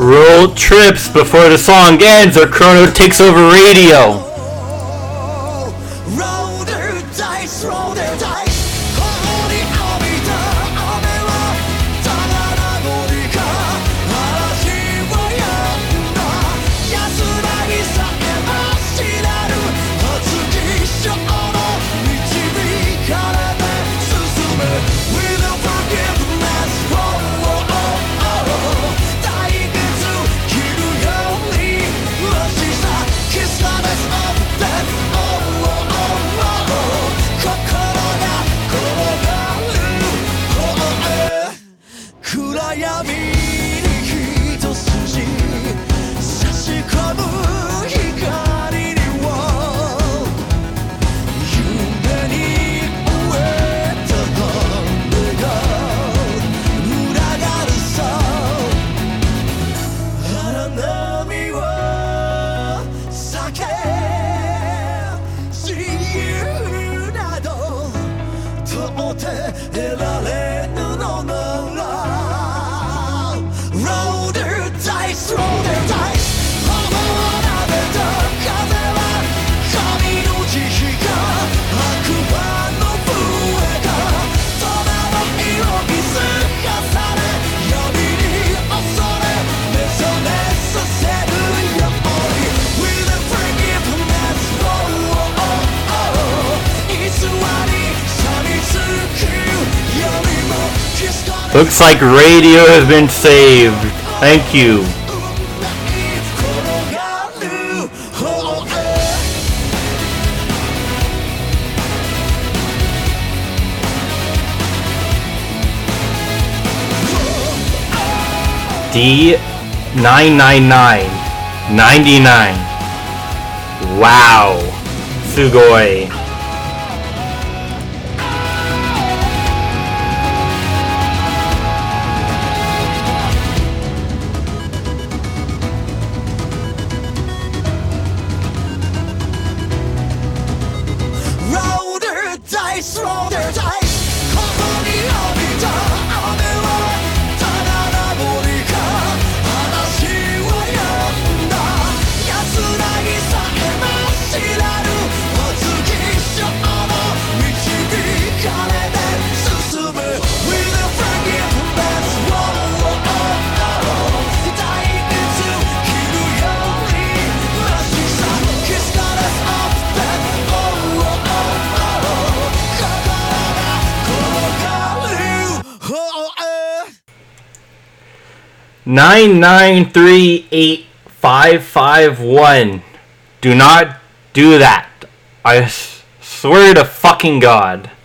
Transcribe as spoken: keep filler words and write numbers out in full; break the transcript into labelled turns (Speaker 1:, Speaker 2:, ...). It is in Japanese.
Speaker 1: Roll trips before the song ends or Chrono takes over radio.
Speaker 2: Roll their dice, roll their dice. 頬に浴びた雨はただ名残か。嵐は止んだ。安らぎさえましなる。熱き潮の導かれて進め。With a forgiveness, oh, oh, oh. 対決切るようにらしさ。Kiss the best of death, oh, oh, oh. 心が転がる方へ。暗闇に一筋差し込む光を夢に終えた誰が群がるさ。荒波は避け自由など到底得られぬのなら Roll their dice, roll their dice. 頬をなめた風は神の慈悲か悪魔の笛か。空の色にすかされ闇に恐れ目覚めさせるように With a forgiveness, oh, oh, oh. 偽りさみつくよりも Kiss the
Speaker 1: Looks like radio has been saved. Thank you.
Speaker 2: 転がる方へ。
Speaker 1: D nine nine nine ninety-nine. Wow. Sugoi.
Speaker 2: Roll their dice, roll their dice. 頬に浴びた雨はただ名残か。嵐は止んだ。安らぎさえましなる。熱き潮の導かれて進め。With a forgiveness, oh, oh, oh. 対決切るようにらしさ。Kiss the rest of death, oh, oh, oh. 心が転がる方へ。
Speaker 1: nine nine three eight five five one. Do not do that. I s- swear to fucking God.